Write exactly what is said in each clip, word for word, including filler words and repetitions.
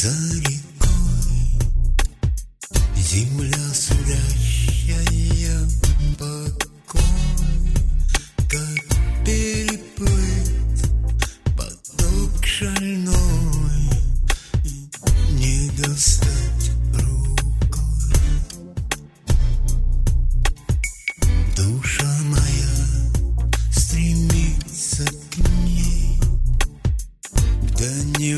За рекой земля сулящая покой, как переплыть поток шальной и не достать рукой. Душа моя стремится к ней, да не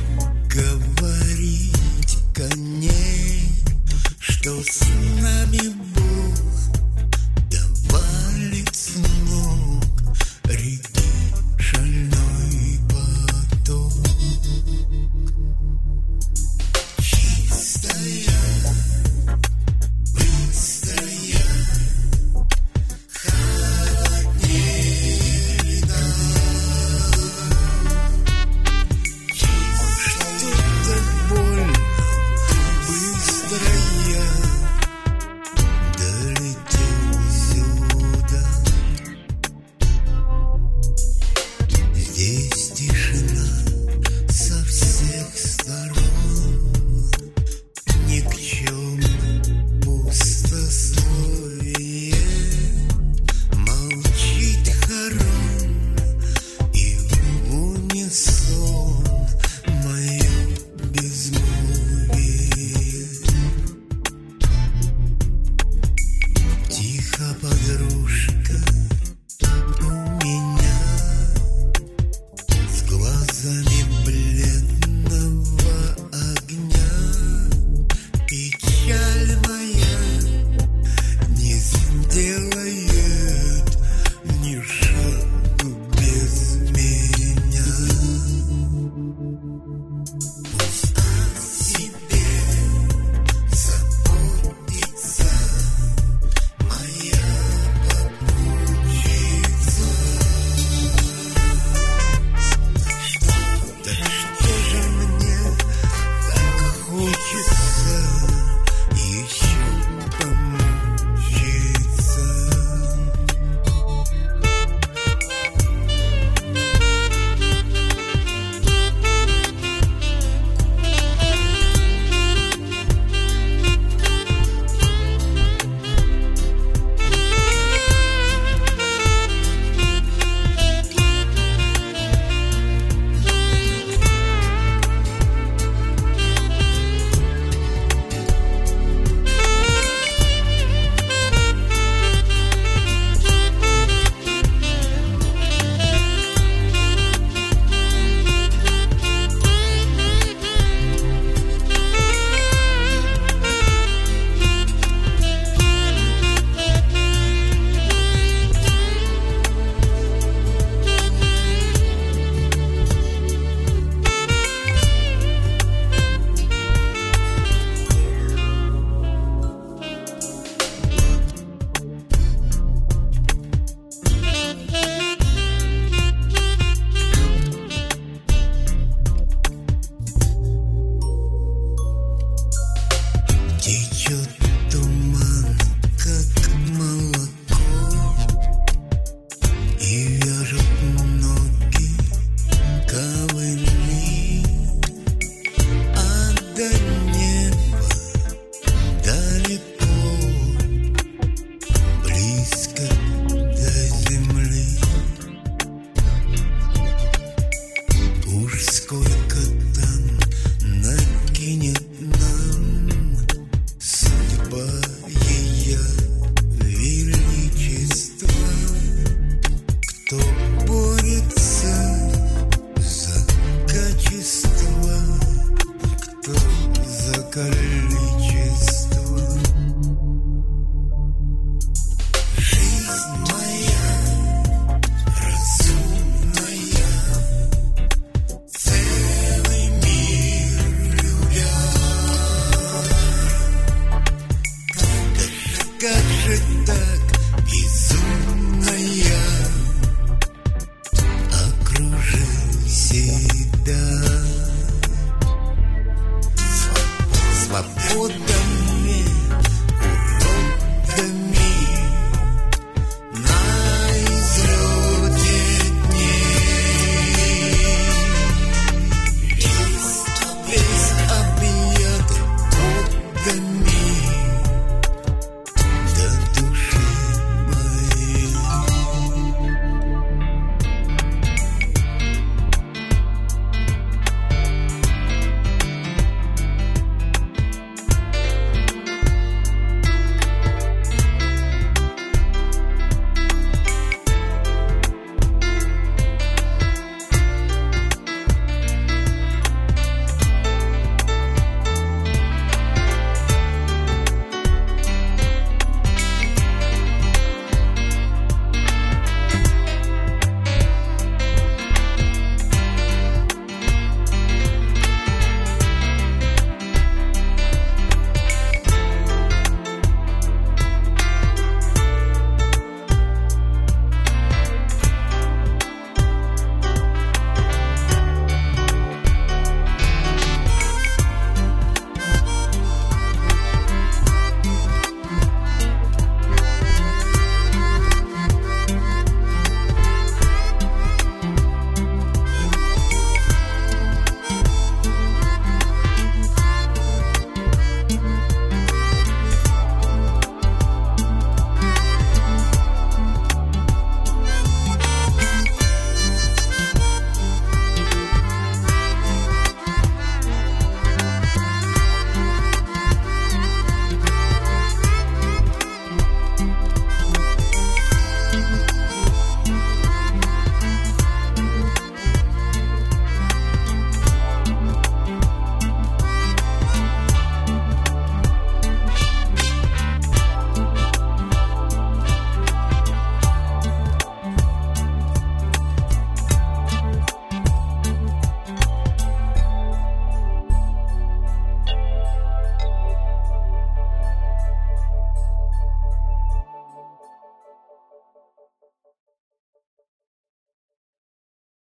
уговорить коней, что с нами Бог давалит с ног реки шальной поток. Чистая, быстрая, холоднее льда. Что-то больно быстрая долетел сюда. Здесь тишина со всех сторон, никчемное пустословие. Молчит хором и в унисон мое безмолвие. Тихо, подружка, у меня с глазами бледного огня. Печаль моя не сделает ни шагу без меня. Пусть о себе заботится моя попутчица. Так что же мне так хочется еще помучиться? Течет туман, как молоко, и вяжут ноги ковыли, а до неба далеко, близко до земли. Уж сколько там накинет нам судьба ее величества. Кто борется за качество, кто за количество. Жизнь моя разумная, целый мир любя. Как же так безумная, окружи себя. Свобода